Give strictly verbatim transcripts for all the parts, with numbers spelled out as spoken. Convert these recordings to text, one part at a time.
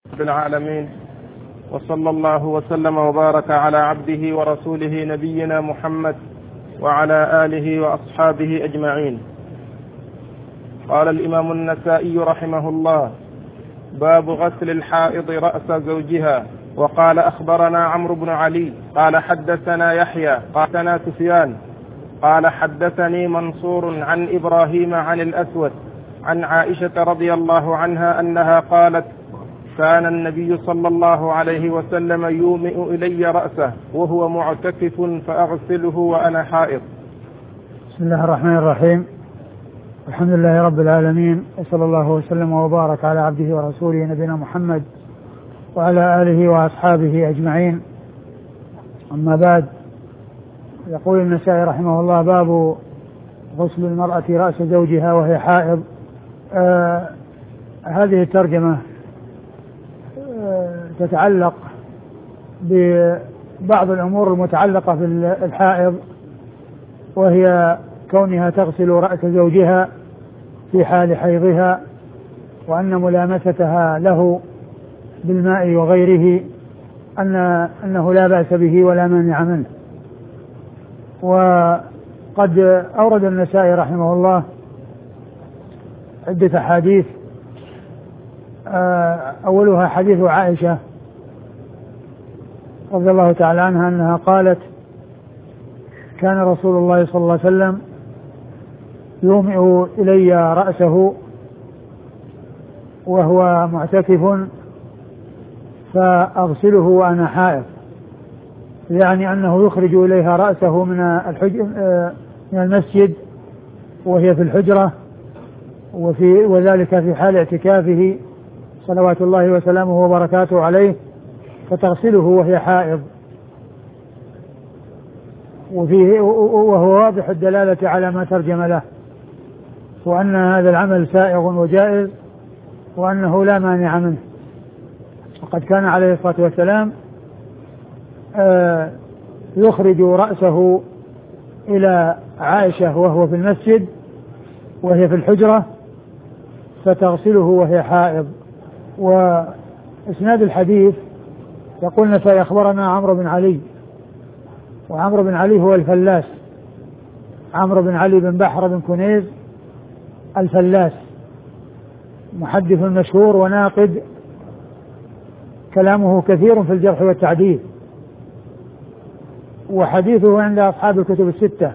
رب العالمين، وصلى الله وسلم وبارك على عبده ورسوله نبينا محمد وعلى آله وأصحابه أجمعين. قال الإمام النسائي رحمه الله: باب غسل الحائض رأس زوجها. وقال: أخبرنا عمرو بن علي قال حدثنا يحيى قال حدثنا سفيان قال حدثني منصور عن إبراهيم عن الأسود عن عائشة رضي الله عنها أنها قالت: كان النبي صلى الله عليه وسلم يومئ إلي رأسه وهو معتكف فأغسله وأنا حائض. بسم الله الرحمن الرحيم. الحمد لله رب العالمين، وصلى الله وسلم وبارك على عبده ورسوله نبينا محمد وعلى آله وأصحابه أجمعين. أما بعد، يقول النسائي رحمه الله: باب غسل المرأة رأس زوجها وهي حائض. آه هذه الترجمة آه تتعلق ببعض الأمور المتعلقة بالحائض، وهي كونها تغسل رأس زوجها في حال حيضها، وأن ملامستها له بالماء وغيره أن أنه لا بأس به ولا مانع منه. وقد أورد النسائي رحمه الله عدة حديث، أولها حديث عائشة رضي الله تعالى عنها أنها قالت: كان رسول الله صلى الله عليه وسلم يومئ إلي رأسه وهو معتكف فأغسله وأنا حائض، يعني أنه يخرج إليها رأسه من من المسجد وهي في الحجرة، وفي وذلك في حال اعتكافه صلوات الله وسلامه وبركاته عليه، فتغسله وهي حائض. وفيه وهو واضح الدلالة على ما ترجم له، وأن هذا العمل سائغ وجائز، وأنه لا مانع منه. وقد كان عليه الصلاة والسلام يخرج رأسه إلى عائشة وهو في المسجد وهي في الحجرة فتغسله وهي حائض. وإسناد الحديث يقولنا: فأخبرنا عمرو بن علي، وعمرو بن علي هو الفلاس، عمرو بن علي بن بحر بن كنيز الفلاس، محدث مشهور وناقد، كلامه كثير في الجرح والتعديل، وحديثه عند أصحاب الكتب الستة،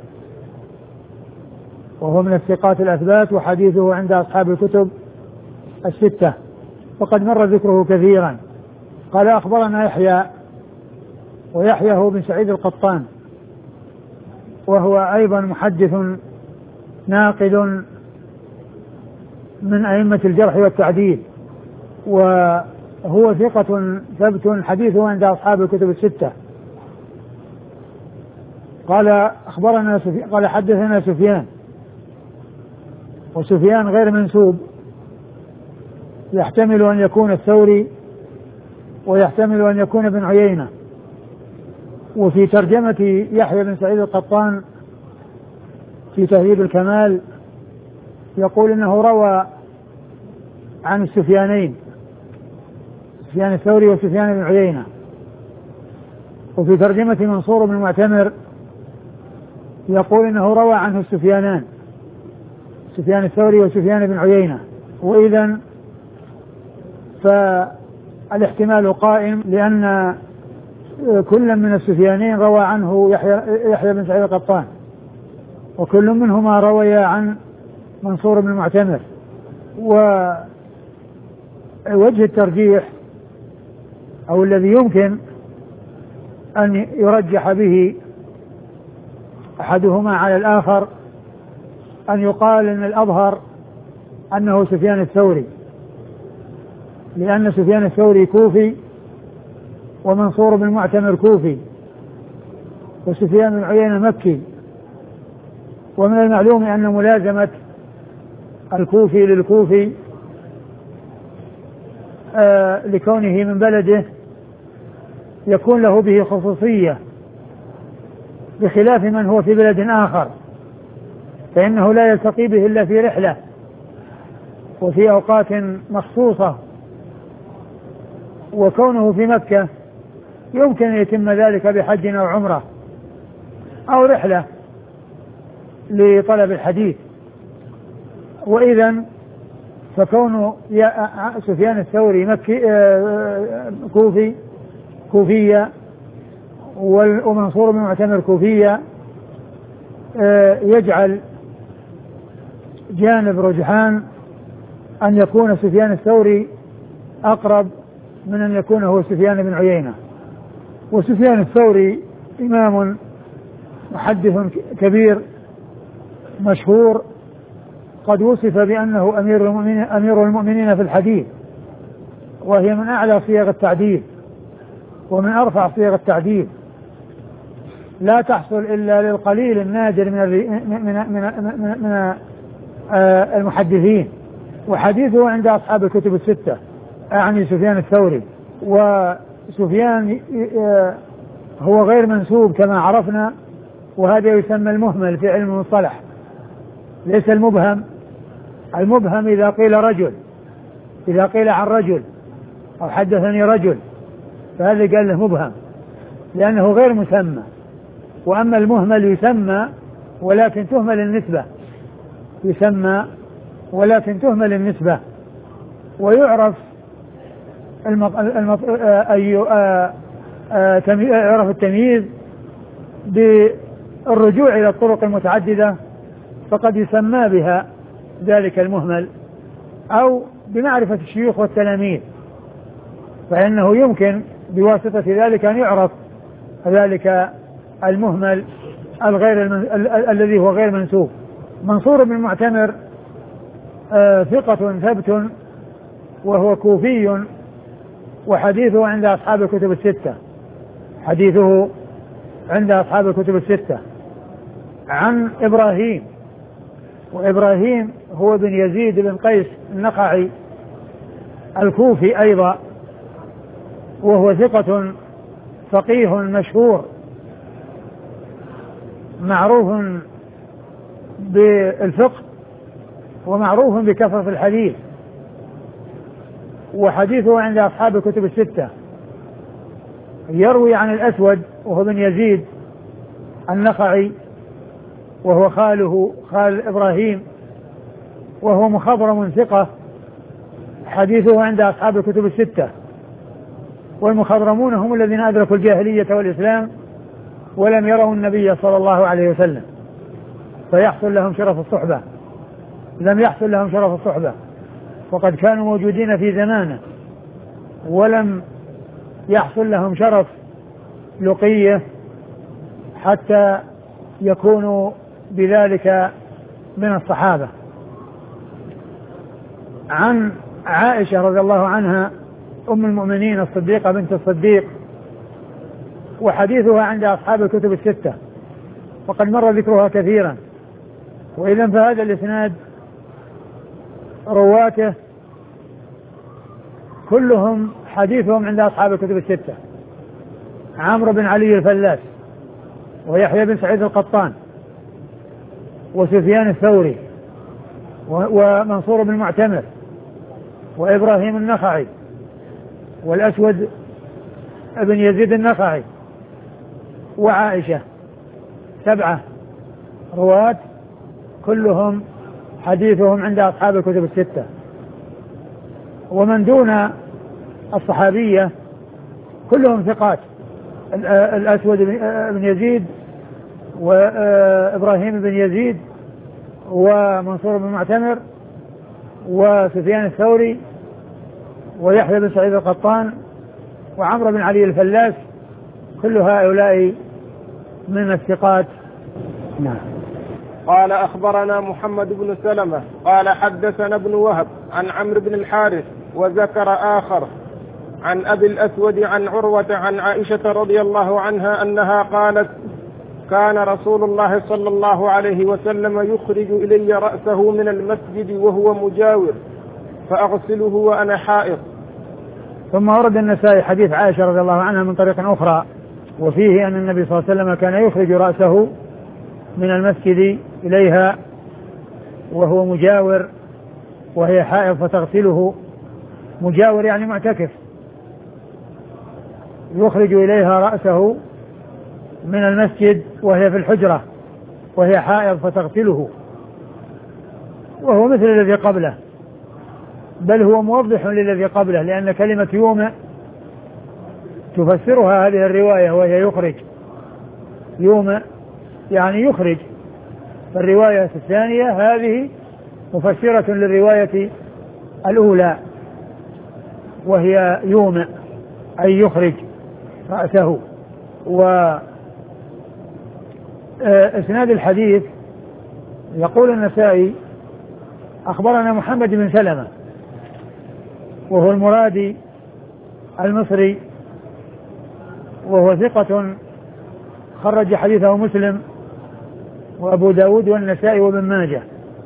وهو من الثقات الأثبات، وحديثه عند أصحاب الكتب الستة، وقد مر ذكره كثيرا. قال: أخبرنا يحيى، ويحيى هو بن سعيد القطان، وهو أيضا محدث ناقد من أئمة الجرح والتعديل، وهو ثقة ثبت، حديثه عند أصحاب الكتب الستة. قال: أخبرنا سفيان، قال حدثنا سفيان، وسفيان غير منسوب، يحتمل أن يكون الثوري ويحتمل أن يكون ابن عيينة. وفي ترجمة يحيى بن سعيد القطان في تهذيب الكمال يقول إنه روى عن السفيانين، سفيان الثوري وسفيان بن عيينة. وفي ترجمة منصور بن المعتمر يقول إنه روى عنه السفيانان، سفيان الثوري وسفيان بن عيينة. وإذن فالاحتمال قائم، لأن كل من السفيانين روى عنه يحيى, يحيى بن سعيد القطان، وكل منهما روي عن منصور بن المعتمر. ووجه الترجيح أو الذي يمكن أن يرجح به أحدهما على الآخر أن يقال إن الأظهر أنه سفيان الثوري، لأن سفيان الثوري كوفي، ومنصور بن المعتمر كوفي، وسفيان بن عيينة مكي. ومن المعلوم أن ملازمة الكوفي للكوفي آه لكونه من بلده يكون له به خصوصية، بخلاف من هو في بلد آخر فإنه لا يلتقي به إلا في رحلة وفي أوقات مخصوصة وكونه في مكة يمكن أن يتم ذلك بحج أو عمرة أو رحلة لطلب الحديث. وإذن فكون سفيان الثوري مكي كوفي كوفية ومنصور بن معتمر كوفية يجعل جانب رجحان أن يكون سفيان الثوري أقرب من أن يكون هو سفيان بن عيينة. وسفيان الثوري إمام محدث كبير مشهور قد وصف بأنه أمير المؤمنين, أمير المؤمنين في الحديث، وهي من أعلى صيغ التعديل ومن أرفع صيغ التعديل، لا تحصل إلا للقليل النادر من من من, من, من المحدثين. وحديثه عند أصحاب الكتب الستة، أعني سفيان الثوري. وسفيان هو غير منسوب كما عرفنا، وهذا يسمى المهمل في علم المصطلح، ليس المبهم. المبهم إذا قيل رجل، إذا قيل عن رجل أو حدثني رجل فهذا قال له مبهم لأنه غير مسمى. وأما المهمل يسمى ولكن تهمل النسبة، يسمى ولكن تهمل النسبة. ويعرف المط... المط... أي... يعرف التمييز بالرجوع إلى الطرق المتعددة، فقد يسمى بها ذلك المهمل، أو بمعرفة الشيوخ والتلاميذ، فإنه يمكن بواسطة ذلك أن يعرف ذلك المهمل الغير المن... ال... ال... الذي هو غير منسوب. منصور بن معتمر آه ثقة ثبت وهو كوفي، وحديثه عند أصحاب الكتب الستة، حديثه عند أصحاب الكتب الستة. عن إبراهيم، وإبراهيم هو بن يزيد بن قيس النخعي الكوفي أيضا، وهو ثقة فقيه مشهور معروف بالفقه ومعروف بكثرة الحديث، وحديثه عند أصحاب الكتب الستة. يروي عن الأسود وهو بن يزيد النخعي، وهو خاله خال إبراهيم، وهو مخضرم ثقة، حديثه عند أصحاب الكتب الستة. والمخضرمون هم الذين أدركوا الجاهلية والإسلام ولم يروا النبي صلى الله عليه وسلم فيحصل لهم شرف الصحبة، لم يحصل لهم شرف الصحبة، وقد كانوا موجودين في زمانه ولم يحصل لهم شرف لقيه حتى يكونوا بذلك من الصحابة. عن عائشة رضي الله عنها أم المؤمنين الصديقة بنت الصديق، وحديثها عند أصحاب الكتب الستة، وقد مر ذكرها كثيرا. وإذا فهذا الإسناد رواته كلهم حديثهم عند أصحاب الكتب الستة: عمرو بن علي الفلاس، ويحيى بن سعيد القطان، وسفيان الثوري، ومنصور بن معتمر، وإبراهيم النخعي، والأسود بن يزيد النخعي، وعائشة. سبعة رواة كلهم حديثهم عند أصحاب الكتب الستة. ومن دون الصحابية كلهم ثقات: الأسود بن يزيد، وإبراهيم بن يزيد، ومنصور بن معتمر، وسفيان الثوري، ويحيى بن سعيد القطان، وعمرو بن علي الفلاس، كل هؤلاء من الثقات. نعم. قال أخبرنا محمد بن سلمة قال حدثنا ابن وهب عن عمرو بن الحارث، وذكر آخر عن أبي الأسود عن عروة عن عائشة رضي الله عنها أنها قالت: كان رسول الله صلى الله عليه وسلم يخرج إلي رأسه من المسجد وهو مجاور فأغسله وأنا حائض. ثم ورد النسائي حديث عائشة رضي الله عنها من طريق أخرى، وفيه أن النبي صلى الله عليه وسلم كان يخرج رأسه من المسجد إليها وهو مجاور وهي حائض فتغسله. مجاور يعني معتكف، يخرج إليها رأسه من المسجد وهي في الحجرة وهي حائض فتغسله، وهو مثل الذي قبله، بل هو موضح للذي قبله، لأن كلمة يومئ تفسرها هذه الرواية وهي يخرج. يومئ يعني يخرج، فالرواية الثانية هذه مفسرة للرواية الأولى وهي يومئ أي يخرج رأسه. وإسناد الحديث يقول النسائي أخبرنا محمد بن سلمة وهو المرادي المصري، وهو ثقة خرج حديثه مسلم وأبو داود والنسائي وابن ماجه.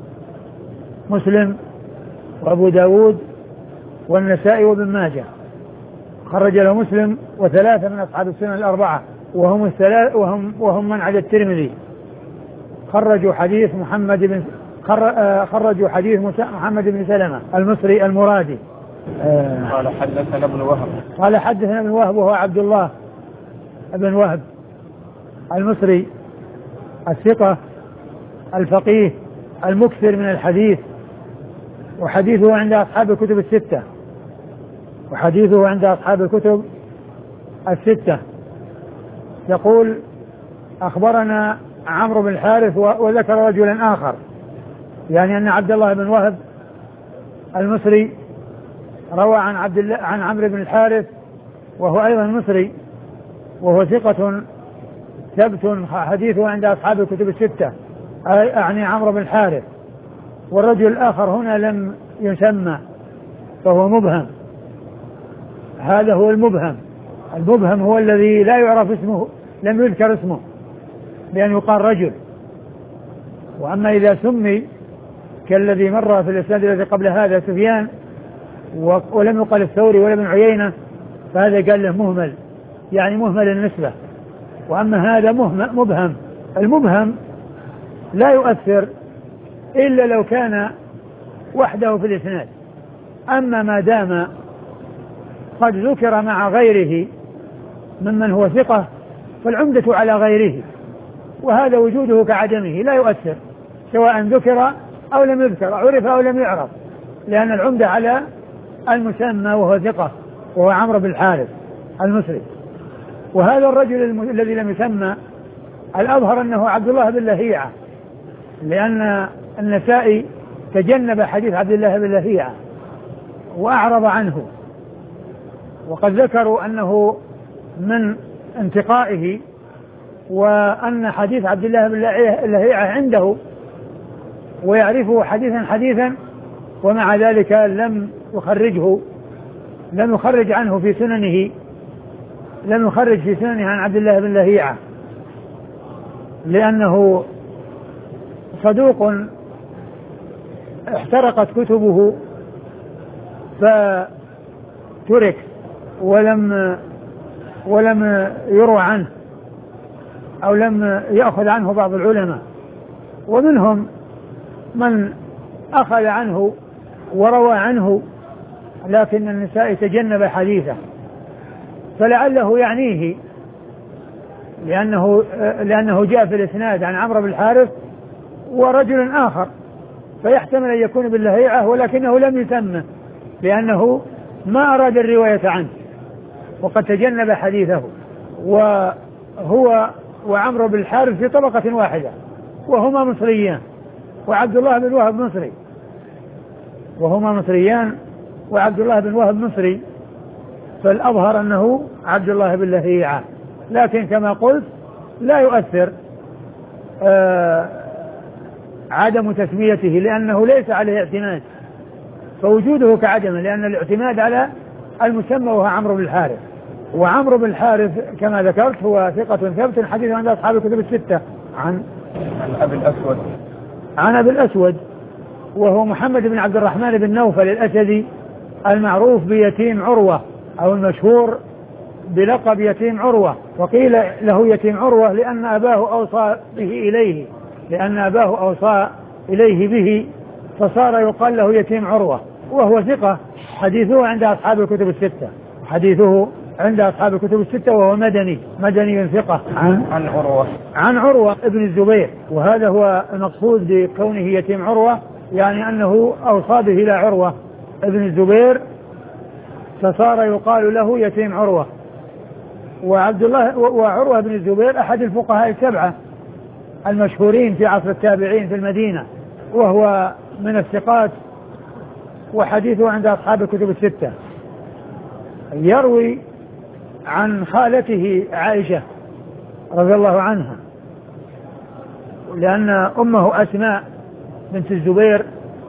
مسلم وأبو داود والنسائي وابن ماجه خرج له مسلم وثلاثة من أصحاب السنن الأربعة وهم الثلاث وهم وهم من عدا الترمذي خرجوا حديث محمد بن خرجوا حديث محمد بن سلمة المصري المرادي. قال حدثنا ابن وهب قال حدثنا ابن وهب وهو عبد الله ابن وهب المصري الثقة الفقيه المكثر من الحديث، وحديثه عند أصحاب الكتب الستة وحديثه عند أصحاب الكتب الستة. يقول أخبرنا عمرو بن الحارث وذكر رجلا آخر، يعني أن عبد الله بن وهب المصري روى عن عبد الله عن عمرو بن الحارث وهو أيضا مصري وهو ثقة ثبت حديثه عند أصحاب الكتب الستة، يعني عمرو بن الحارث. والرجل الآخر هنا لم يسمى فهو مبهم، هذا هو المبهم. المبهم هو الذي لا يعرف اسمه، لم يذكر اسمه بأن يقال رجل. وأما إذا سمي كالذي مر في الإسناد الذي قبل هذا سفيان ولم يقل الثوري ولا ابن عيينة فهذا قال له مهمل، يعني مهمل النسبة. وأما هذا مبهم، المبهم لا يؤثر إلا لو كان وحده في الإسناد. أما ما دام قد ذكر مع غيره ممن هو ثقة فالعمدة على غيره، وهذا وجوده كعدمه لا يؤثر سواء ذكر أو لم يذكر، عرف أو لم يعرف، لأن العمدة على المسمى وهو ثقة وهو عمرو بن الحارث المصري. وهذا الرجل الم... الذي لم يسمى الأظهر أنه عبد الله بن لهيعة، لأن النسائي تجنب حديث عبد الله بن لهيعة وأعرض عنه، وقد ذكروا أنه من انتقائه وأن حديث عبد الله بن لهيعة عنده ويعرفه حديثا حديثا، ومع ذلك لم يخرجه لم يخرج عنه في سننه لم يخرج في سننه عن عبد الله بن لهيعة، لأنه صدوق احترقت كتبه فترك ولم ولم يروى عنه أو لم يأخذ عنه بعض العلماء، ومنهم من أخذ عنه وروى عنه لكن النسائي تجنب حديثه، فلعله يعنيه لأنه لأنه جاء في الإسناد عن عمرو بن الحارث ورجل آخر، فيحتمل أن يكون باللهيعة ولكنه لم يسمه لأنه ما أراد الرواية عنه وقد تجنب حديثه. وهو وعمرو بن الحارث في طبقة واحدة وهما مصريان، وعبد الله بن وهب مصري وهما مصريان وعبد الله بن وهب مصري، فالأظهر أنه عبد الله بن لهيعة، لكن كما قلت لا يؤثر آه عدم تسميته لأنه ليس عليه اعتماد، فوجوده كعدمه، لأن الاعتماد على المسمى وهو عمرو بن الحارث. وعمرو بن الحارث كما ذكرت هو ثقة ثبت حديث عند أصحاب الكتب الستة عن عن أبي الأسود عن أبي الأسود وهو محمد بن عبد الرحمن بن نوفل الأسدي المعروف بيتيم عروة أو المشهور بلقب يتيم عروة، وقيل له يتيم عروة لأن أباه أوصى به إليه لأن أباه أوصى إليه به فصار يقال له يتيم عروة، وهو ثقة حديثه عند أصحاب الكتب الستة حديثه عند أصحاب الكتب الستة، وهو مدني مدني ثقة. عن عن عروة عن عروة ابن الزبير، وهذا هو المقصود بكونه يتيم عروة، يعني أنه أوصى به إلى عروة ابن الزبير فصار يقال له يتيم عروة. وعبد الله وعروة بن الزبير أحد الفقهاء السبعة المشهورين في عصر التابعين في المدينة، وهو من الثقات، وحديثه عند أصحاب الكتب الستة. يروي عن خالته عائشة رضي الله عنها، لأن أمه أسماء بنت الزبير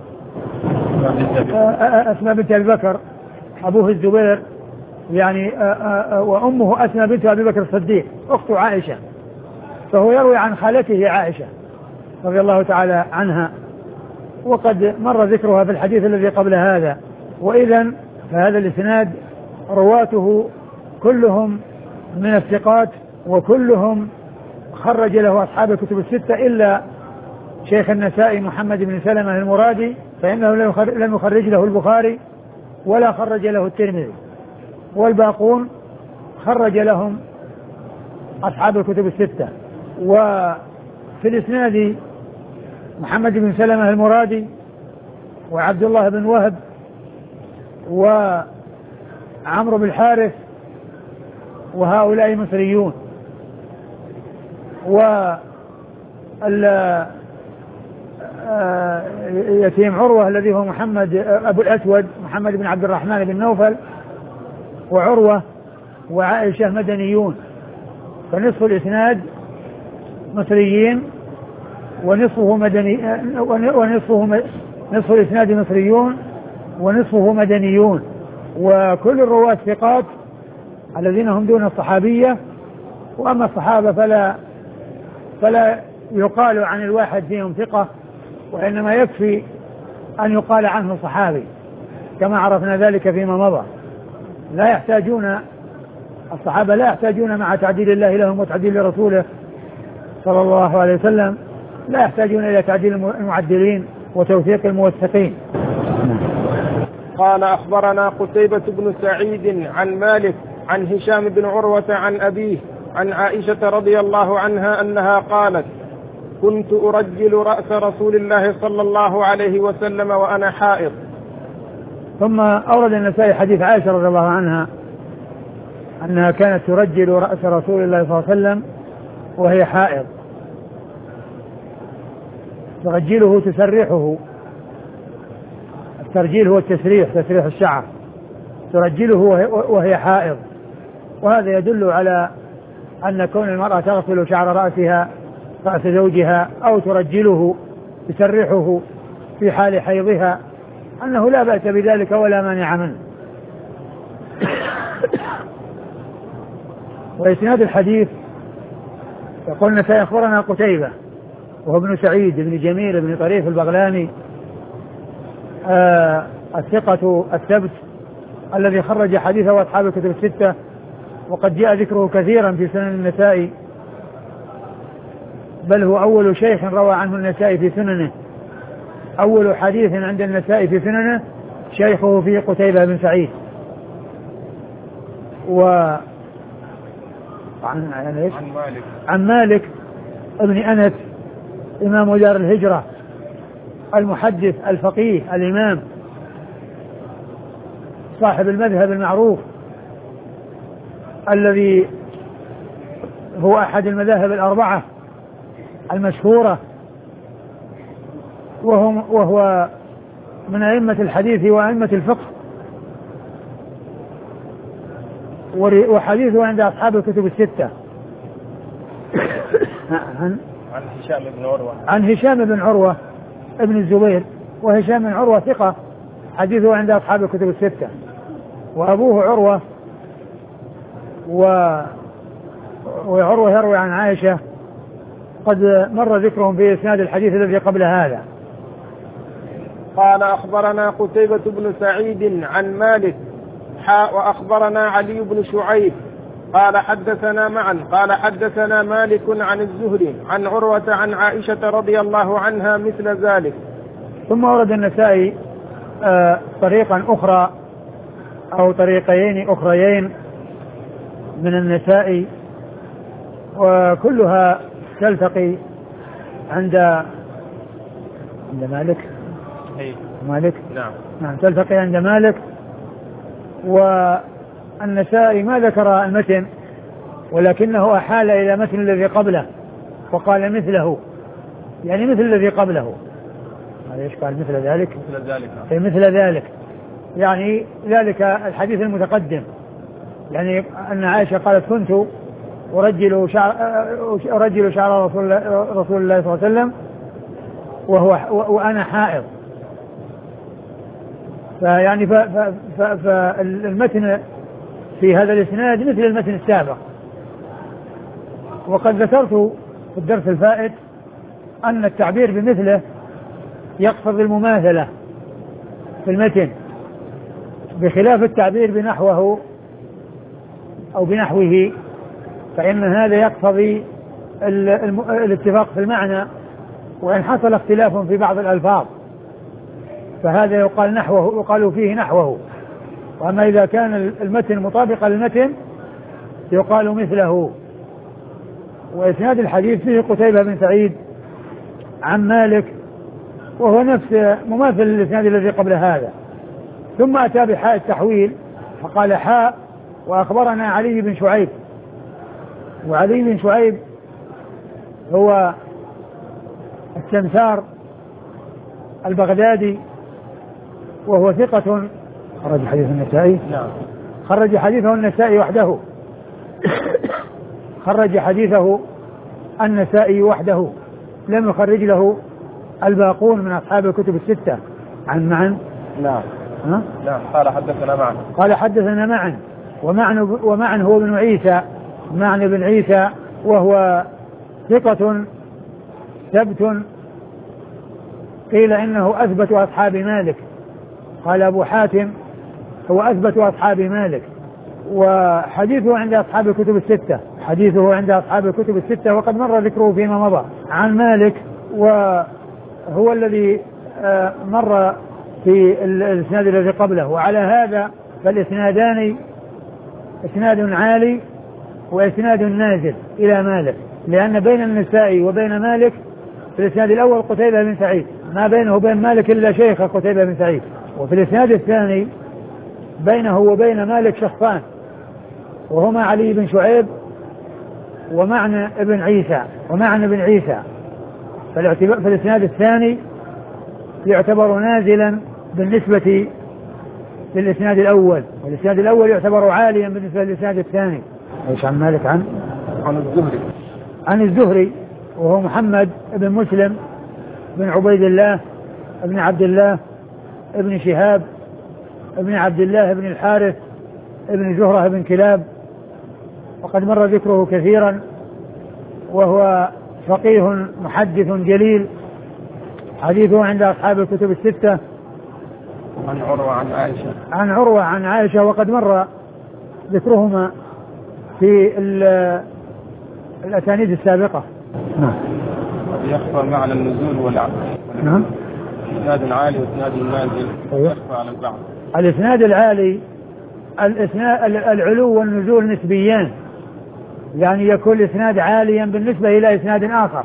أسماء بنت أبي بكر، أبوه الزبير يعني، وأمه أسماء بنت أبي بكر الصديق أخت عائشة، فهو يروي عن خالته عائشة رضي الله تعالى عنها، وقد مر ذكرها في الحديث الذي قبل هذا. وإذن فهذا الإسناد رواته كلهم من الثقات، وكلهم خرج له أصحاب الكتب الستة إلا شيخ النسائي محمد بن سلمة المرادي، فإنه لم يخرج له البخاري ولا خرج له الترمذي، والباقون خرج لهم أصحاب الكتب الستة. وفي الإسناد محمد بن سلمة المرادي وعبد الله بن وهب وعمرو بن الحارث، وهؤلاء مصريون. ويتيم عروة الذي هو محمد أبو الأسود محمد بن عبد الرحمن بن نوفل، وعروة وعائشة مدنيون، فنصف الإسناد مصريين ونصفه مدني، ونصفه نصف الإسناد مصريون ونصفه مدنيون، وكل الرواة ثقات الذين هم دون الصحابية. وأما الصحابة فلا فلا يقال عن الواحد فيهم ثقة، وإنما يكفي أن يقال عنه صحابي، كما عرفنا ذلك فيما مضى. لا يحتاجون الصحابة لا يحتاجون مع تعديل الله لهم وتعديل رسوله صلى الله عليه وسلم، لا يحتاجون إلى تعديل المعدلين وتوثيق الموثقين. قال أخبرنا قتيبة بن سعيد عن مالك عن هشام بن عروة عن أبيه عن عائشة رضي الله عنها أنها قالت: كنت أرجل رأس رسول الله صلى الله عليه وسلم وأنا حائض. ثم أورد النسائي حديث عائشة رضي الله عنها أنها كانت ترجل رأس رسول الله صلى الله عليه وسلم وهي حائض، ترجله تسريحه، الترجيل هو التسريح، تسريح الشعر، ترجله وهي حائض. وهذا يدل على أن كون المرأة تغسل شعر رأسها رأس زوجها أو ترجله تسرحه في حال حيضها أنه لا بأس بذلك ولا مانع منه. وإسناد الحديث يقول سيخبرنا قتيبة وهو ابن سعيد بن جميل بن طريف البغلاني آه الثقة الثبت الذي خرج حديثه أصحاب الكتب الستة، وقد جاء ذكره كثيرا في سنن النسائي، بل هو أول شيخ روى عنه النسائي في سننه، أول حديث عند النسائي في سننه شيخه في قتيبة بن سعيد. و عن, عن, عن مالك عن مالك ابن أنس إمام دار الهجرة المحدث الفقيه الإمام صاحب المذهب المعروف الذي هو أحد المذاهب الأربعة المشهورة، وهو, وهو من أئمة الحديث وأئمة الفقه، وحديثه عند أصحاب الكتب الستة. عن عن هشام بن عروة عن هشام بن عروة ابن الزبير، وهشام بن عروة ثقة، حديثه عند أصحاب الكتب الستة. وأبوه عروة، و وعروة يروي عن عائشة، قد مر ذكرهم في إسناد الحديث الذي قبل هذا. قال أخبرنا قتيبة بن سعيد عن مالك حاء وأخبرنا علي بن شعيب قال حدثنا معا قال حدثنا مالك عن الزهري عن عروة عن عائشة رضي الله عنها مثل ذلك. ثم ورد النسائي آه طريقا أخرى أو طريقين أخريين من النسائي، وكلها تلتقي عند عند مالك أي. مالك نعم. نعم تلتقي عند مالك. والنسائي ما ذكر المتن ولكنه أحال إلى متن الذي قبله وقال مثله، يعني مثل الذي قبله. هذا ايش قال؟ مثل ذلك مثل ذلك أي مثل ذلك، يعني ذلك الحديث المتقدم، يعني أن عائشة قالت كنت أرجل شعر أرجل شعر رسول الله, رسول الله صلى الله عليه وسلم وهو وأنا حائض. فيعني فالمتن في هذا الإسناد مثل المتن السابق. وقد ذكرت في الدرس الفائت أن التعبير بمثله يقصد المماثلة في المتن، بخلاف التعبير بنحوه أو بنحوه، فإن هذا يقتضي الاتفاق في المعنى، وإن حصل اختلاف في بعض الألفاظ فهذا يقال نحوه، يقال فيه نحوه. وأما إذا كان المتن مطابقا للمتن يقال مثله. وإسناد الحديث فيه قتيبة بن سعيد عن مالك، وهو نفس مماثل للإسناد الذي قبل هذا. ثم أتى بحاء التحويل فقال حاء وأخبرنا علي بن شعيب. وعلي بن شعيب هو السمسار البغدادي، وهو ثقة خرج حديث النسائي. نعم. خرج حديثه النسائي وحده خرج حديثه النسائي وحده، لم يخرج له الباقون من أصحاب الكتب الستة عن معا. نعم. ها؟ نعم. قال حدثنا معا. قال حدثنا معا ومعن ومعن هو بن عيسى، معن بن عيسى، وهو ثقة ثبت، قيل إنه أثبت أصحاب مالك. قال أبو حاتم هو أثبت أصحاب مالك، وحديثه عند أصحاب الكتب الستة حديثه عند أصحاب الكتب الستة وقد مر ذكره فيما مضى عن مالك، وهو الذي مر في الإسناد الذي قبله. وعلى هذا فالإسنادان إسناد عالي وإسناد نازل إلى مالك، لأن بين النسائي وبين مالك في الإسناد الأول قتيبة بن سعيد، ما بينه وبين مالك إلا شيخ قتيبة بن سعيد. وفي الإسناد الثاني بينه وبين مالك شخصان، وهما علي بن شعيب ومعنى ابن عيسى ومعنى ابن عيسى. في الإسناد الثاني يعتبر نازلا بالنسبة للإسناد الأول، والإسناد الأول يعتبر عاليا بالنسبة للإسناد الثاني. ايش عن مالك؟ عن عن الزهري عن الزهري وهو محمد بن مسلم بن عبيد الله بن عبد الله ابن شهاب ابن عبد الله بن الحارث ابن زهرة بن كلاب، وقد مر ذكره كثيرا، وهو فقيه محدث جليل، حديثه عند أصحاب الكتب الستة. عن عروة عن عائشة عن عروة عن عائشة، وقد مر ذكرهما في الأسانيد السابقة. نعم. يخفى معنى النزول والعقل. نعم. إسناد عالي وإسناد نازل يخفى على البعض. الإسناد العالي الإسناد العلو والنزول نسبيان، يعني يكون الإسناد عاليا بالنسبة إلى إسناد آخر،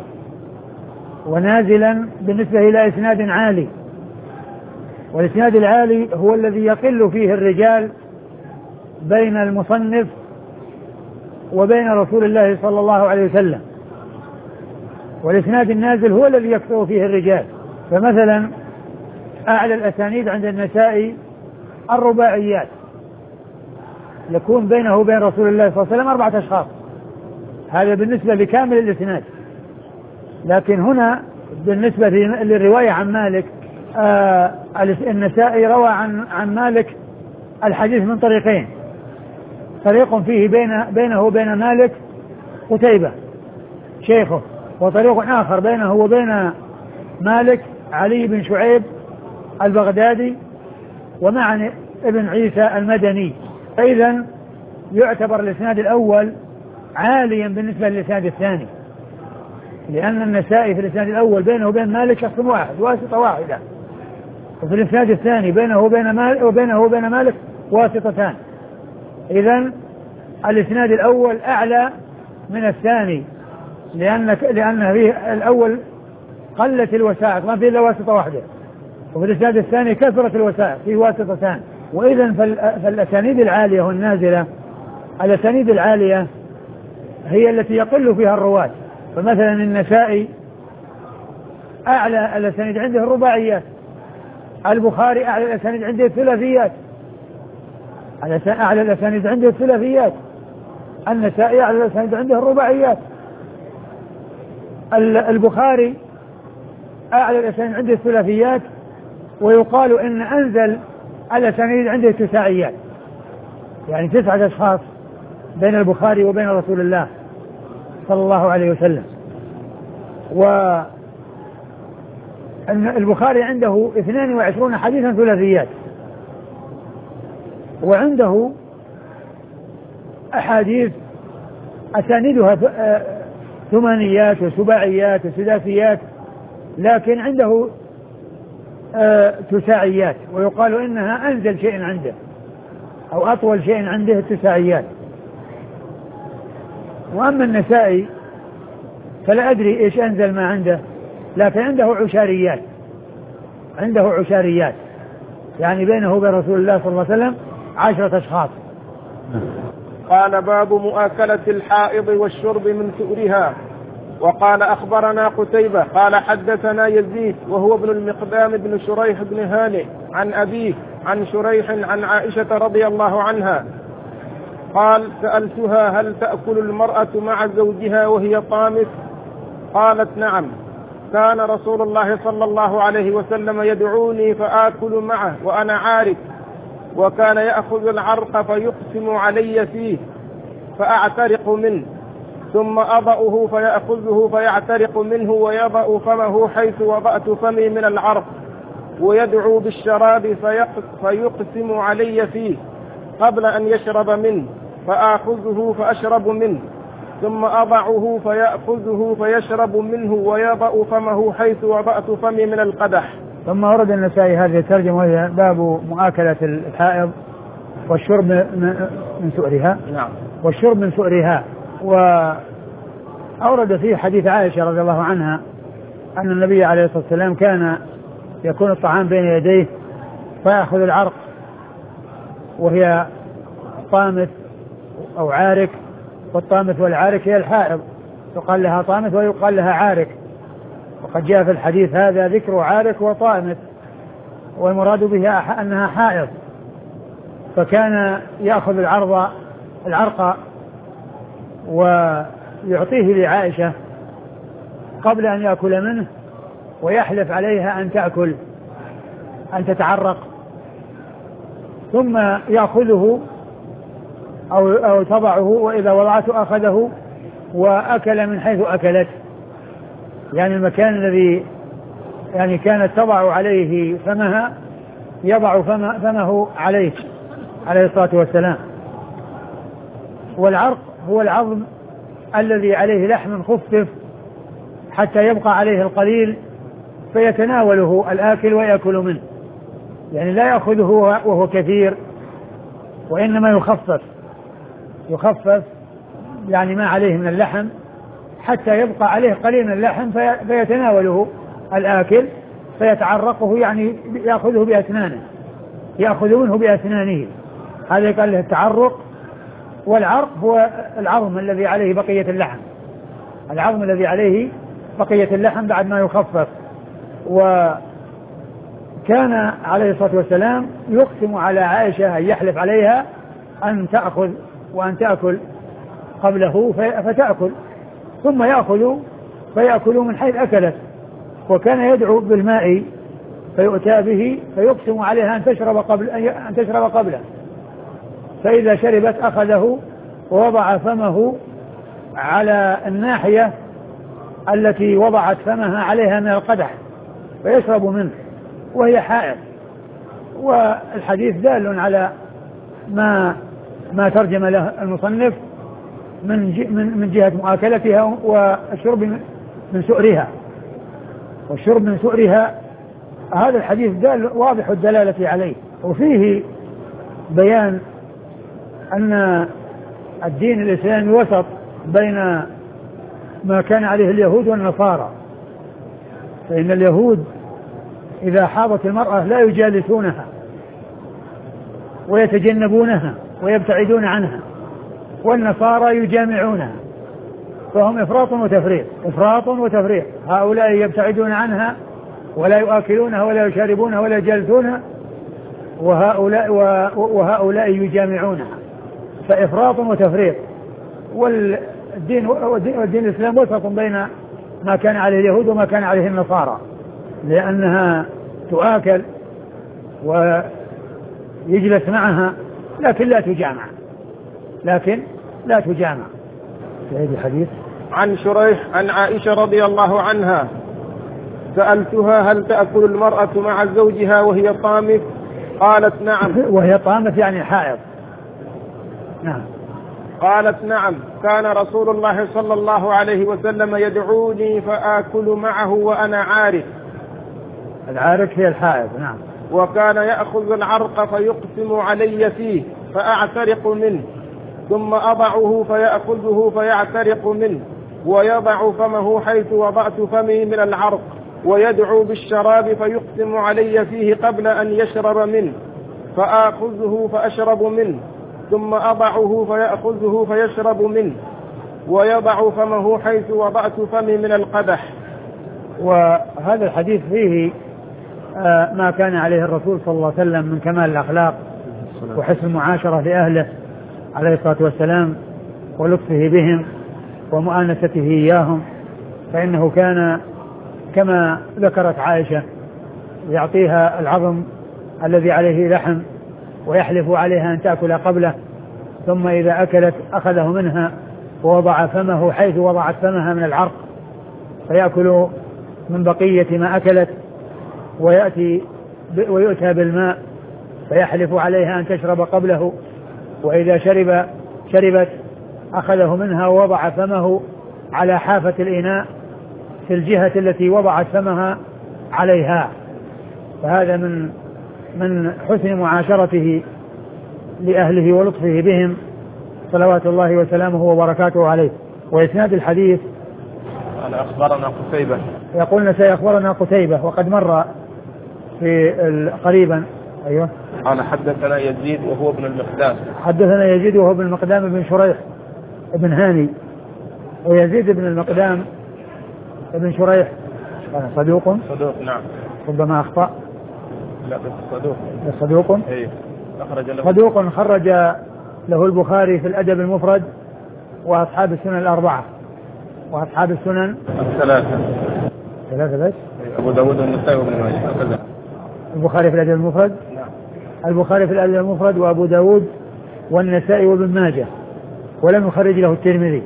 ونازلا بالنسبة إلى إسناد عالي. والإسناد العالي هو الذي يقل فيه الرجال بين المصنف وبين رسول الله صلى الله عليه وسلم، والإسناد النازل هو الذي يكثر فيه الرجال. فمثلا أعلى الأسانيد عند النسائي الرباعيات، يكون بينه وبين رسول الله صلى الله عليه وسلم أربعة أشخاص، هذا بالنسبة لكامل الإسناد. لكن هنا بالنسبة للرواية عن مالك، آه النسائي روى عن عن مالك الحديث من طريقين، طريق فيه بين بينه وبين مالك قتيبة شيخه، وطريق آخر بينه وبين مالك علي بن شعيب البغدادي ومعنى ابن عيسى المدني. فإذا يعتبر الإسناد الأول عاليا بالنسبة للإسناد الثاني، لأن النسائي في الإسناد الأول بينه وبين مالك شخص واحد واسطة واحدة، وفي الإسناد الثاني بينه وبين مالك وبينه وبين مالك واسطتان. إذن الإسناد الأول أعلى من الثاني، لأن لأن فيه الأول قلت الوسائط ما فيه إلا واسطة واحدة، وفي الإسناد الثاني كثرت الوسائط فيه واسطتان. وإذن فالأسانيد العالية والنازلة، الأسانيد العالية هي التي يقل فيها الرواة. فمثلا النسائي أعلى الأسانيد عنده الرباعيات، البخاري أعلى الأسانيد عنده الثلاثيات، أعلى الأسانيد عنده الثلاثيات، النسائي أعلى الأسانيد عنده الرباعيات، البخاري أعلى الأسانيد عنده الثلاثيات، ويقال إن أنزل الأسانيد عنده التساعيات، يعني تسعة أشخاص بين البخاري وبين رسول الله صلى الله عليه وسلم. والبخاري عنده اثنان وعشرون حديثا ثلاثيات، وعنده أحاديث أساندها ثمانيات وسباعيات وسداسيات، لكن عنده آه تساعيات، ويقال إنها أنزل شيء عنده أو أطول شيء عنده التساعيات. وأما النسائي فلا أدري إيش أنزل ما عنده، لكن عنده عشاريات، عنده عشاريات يعني بينه وبين رسول الله صلى الله عليه وسلم عشرة أشخاص. قال باب مؤاكلة الحائض والشرب من سؤرها. وقال أخبرنا قتيبة قال حدثنا يزيد وهو ابن المقدام بن شريح بن هانئ عن أبيه عن شريح عن عائشة رضي الله عنها قال سألتها هل تأكل المرأة مع زوجها وهي طامث؟ قالت نعم، كان رسول الله صلى الله عليه وسلم يدعوني فآكل معه وأنا عارك، وكان يأخذ العرق فيقسم علي فيه فأعترق منه، ثم أضعه فيأخذه فيعترق منه ويضع فمه حيث وضعت فمي من العرق، ويدعو بالشراب فيقسم علي فيه قبل أن يشرب منه، فآخذه فأشرب منه، ثم أضعه فيأخذه فيشرب منه ويضع فمه حيث وضعت فمي من القدح. ثم ورد النسائي هذه الترجمة وهي باب مؤاكلة الحائض والشرب من سؤرها. نعم. والشرب من سؤرها. وأورد فيه حديث عائشة رضي الله عنها أن النبي عليه الصلاة والسلام كان يكون الطعام بين يديه فيأخذ العرق وهي طامث أو عارك، والطامث والعارك هي الحائض، يقال لها طامث ويقال لها عارك، وقد جاء في الحديث هذا ذكر عارك وطامث، والمراد بها أنها حائض. فكان يأخذ العرض العرق ويعطيه لعائشة قبل أن يأكل منه، ويحلف عليها أن تأكل أن تتعرق، ثم يأخذه أو, أو تضعه، وإذا وضعته أخذه وأكل من حيث أكلت، يعني المكان الذي يعني كانت تضع عليه فمها يضع فم فمه عليه عليه الصلاة والسلام. والعرق هو العظم الذي عليه لحم خفف حتى يبقى عليه القليل فيتناوله الآكل ويأكل منه، يعني لا يأخذه وهو كثير، وإنما يخفف يخفف يعني ما عليه من اللحم حتى يبقى عليه قليل من اللحم فيتناوله الآكل فيتعرقه، يعني يأخذه بأسنانه يأخذ منه بأسنانه. هذا قال له التعرق. والعرق هو العظم الذي عليه بقية اللحم، العظم الذي عليه بقية اللحم بعد ما يخفف. وكان عليه الصلاة والسلام يقسم على عائشة أن يحلف عليها أن تأخذ وأن تأكل قبله فتأكل، ثم يأخذ فيأكل من حيث أكلت، وكان يدعو بالماء فيؤتى به فيقسم عليها أن تشرب قبل أن تشرب قبله، فإذا شربت أخذه ووضع فمه على الناحية التي وضعت فمها عليها من القدح فيشرب منه وهي حائض. والحديث دال على ما ما ترجم له المصنف من من جهة مؤاكلتها والشرب من سؤرها. والشرب من سؤرها هذا الحديث دال واضح الدلالة عليه، وفيه بيان أن الدين الإسلامي وسط بين ما كان عليه اليهود والنصارى، فإن اليهود إذا حاضت المرأة لا يجالسونها ويتجنبونها ويبتعدون عنها، والنصارى يجامعونها، فهم إفراط وتفريط إفراط وتفريط. هؤلاء يبتعدون عنها ولا يؤكلونها ولا يشاربونها ولا يجالسونها، وهؤلاء, وهؤلاء يجامعونها، فإفراط وتفريط. والدين, والدين الإسلام وسط بين ما كان عليه اليهود وما كان عليه النصارى، لأنها تؤكل ويجلس معها لكن لا تجامع، لكن لا تجامع. في هذا الحديث عن شريح عن عائشة رضي الله عنها سألتها هل تأكل المرأة مع زوجها وهي طامث؟ قالت نعم. وهي طامث يعني حائض. نعم. قالت نعم، كان رسول الله صلى الله عليه وسلم يدعوني فآكل معه وأنا عارف. العارف هي الحائض. نعم. وكان يأخذ العرق فيقسم علي فيه فأعترق منه، ثم أضعه فيأخذه فيعترق منه، ويضع فمه حيث وضعت فمي من العرق، ويدعو بالشراب فيقسم علي فيه قبل أن يشرب منه، فآخذه فأشرب منه، ثم أضعه فيأخذه فيشرب منه، ويضع فمه حيث وضعت فمي من القدح. وهذا الحديث فيه ما كان عليه الرسول صلى الله عليه وسلم من كمال الأخلاق وحسن المعاشرة لأهله عليه الصلاة والسلام، ولطفه بهم ومؤانسته إياهم، فإنه كان كما ذكرت عائشة يعطيها العظم الذي عليه لحم ويحلف عليها أن تأكل قبله، ثم إذا أكلت أخذه منها ووضع فمه حيث وضعت فمها من العرق فيأكل من بقية ما أكلت، ويأتي ويؤتى بالماء فيحلف عليها أن تشرب قبله، وإذا شرب شربت أخذه منها ووضع فمه على حافة الإناء في الجهة التي وضعت فمها عليها. فهذا من من حسن معاشرته لأهله ولطفه بهم صلوات الله وسلامه وبركاته عليه. وإسناد الحديث قال أخبرنا قتيبة، يقولنا سيخبرنا قتيبة وقد مر في قريبا. أيوة. قال حدثنا يزيد وهو ابن المقدام. حدثنا يزيد وهو ابن المقدام بن شريح ابن هاني. ويزيد ابن المقدام ابن شريح صدوق صدوق نعم، ربما أخطأ. لا بس صدوق صدوق ايه أخرج له صدوق خرج له البخاري في الأدب المفرد وأصحاب السنن الأربعة وأصحاب السنن الثلاثة ثلاثة بس أبو داود والنسائي وابن ماجه. البخاري في الأدب المفرد نعم. البخاري في الأدب المفرد وأبو داود والنسائي وابن ماجه، ولم يخرج له الترمذي.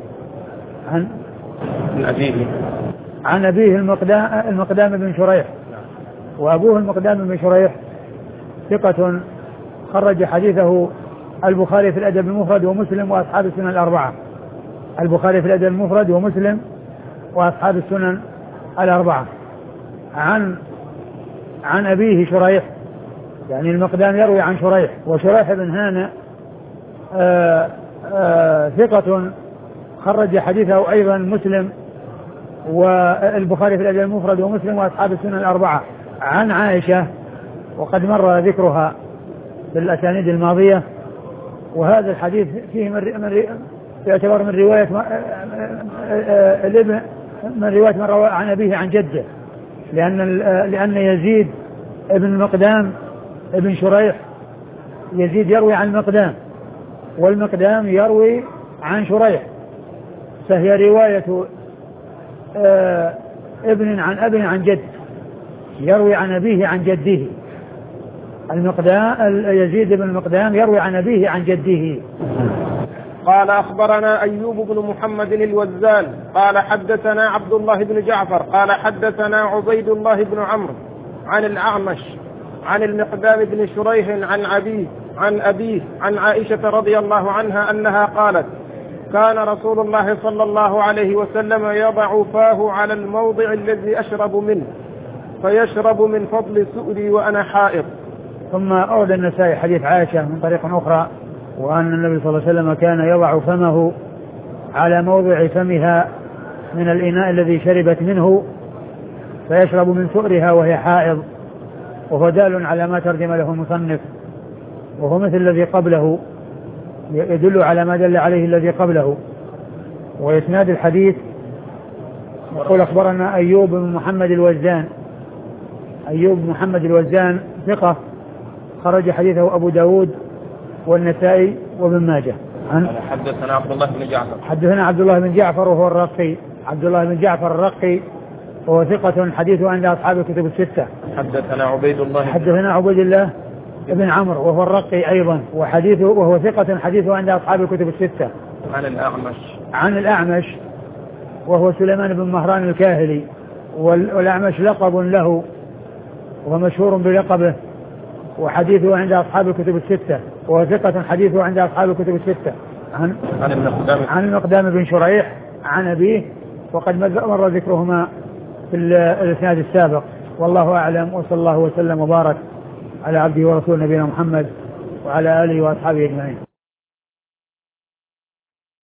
عن عن أبيه عن أبيه المقدام المقدام بن شريح. نعم. وأبوه المقدام بن شريح ثقة خرج حديثه البخاري في الأدب المفرد ومسلم وأصحاب السنن الأربعة. البخاري في الأدب المفرد ومسلم وأصحاب السنن الأربعة. عن عن أبيه شريح، يعني المقدام يروي عن شريح، وشريح بن هانئ آآ آآ ثقة خرج حديثه أيضا مسلم والبخاري في الأدب المفرد ومسلم وأصحاب السنن الأربعة. عن عائشة وقد مر ذكرها بالأسانيد الماضية. وهذا الحديث فيه من يعتبر من رواية الابن من رواية من روى عن أبيه عن جده، لأن لأن يزيد ابن المقدام ابن شريح يزيد يروي عن المقدام والمقدام يروي عن شريح، فهي رواية ابن عن أب عن جد، يروي عن أبيه عن جده. المقدام يزيد بن المقدام يروي عن أبيه عن جده. قال أخبرنا أيوب بن محمد الوزان قال حدثنا عبد الله بن جعفر قال حدثنا عبيد الله بن عمرو عن الأعمش عن المقدام بن شريح عن أبيه عن أبيه عن عائشة رضي الله عنها أنها قالت كان رسول الله صلى الله عليه وسلم يضع فاه على الموضع الذي أشرب منه فيشرب من فضل سؤلي وأنا حائض. ثم أورد النسائي حديث عائشة من طريق أخرى وأن النبي صلى الله عليه وسلم كان يضع فمه على موضع فمها من الإناء الذي شربت منه فيشرب من سؤرها وهي حائض، وهو دال على ما ترجم له المصنف، وهو مثل الذي قبله، يدل على ما دل عليه الذي قبله. وإسناد الحديث يقول أخبرنا أيوب بن محمد الوزان. أيوب بن محمد الوزان ثقة، خرج حديثه أبو داود والنسائي وابن ماجه. عن حدثنا عبد الله بن جعفر حدثنا عبد الله بن جعفر وهو الرقي، عبد الله بن جعفر الرقي وهو ثقة حديثه عند أصحاب الكتب الستة. حدثنا عبيد الله حدثنا عبيد الله ابن عمرو وهو الرقي أيضا، وحديثه وهو ثقة حديثه عند أصحاب الكتب الستة. عن الأعمش عن الأعمش وهو سليمان بن مهران الكاهلي، والأعمش لقب له ومشهور بلقبه، وحديثه عند أصحاب الكتب الستة، وهو ثقة حديثه عند أصحاب الكتب الستة. عن عن المقدام عن المقدام بن شريح عن أبيه، وقد مر ذكرهما في الإسناد السابق. والله أعلم، وصلى الله وسلم وبارك على عبده ورسوله نبينا محمد وعلى آله وأصحابه أجمعين.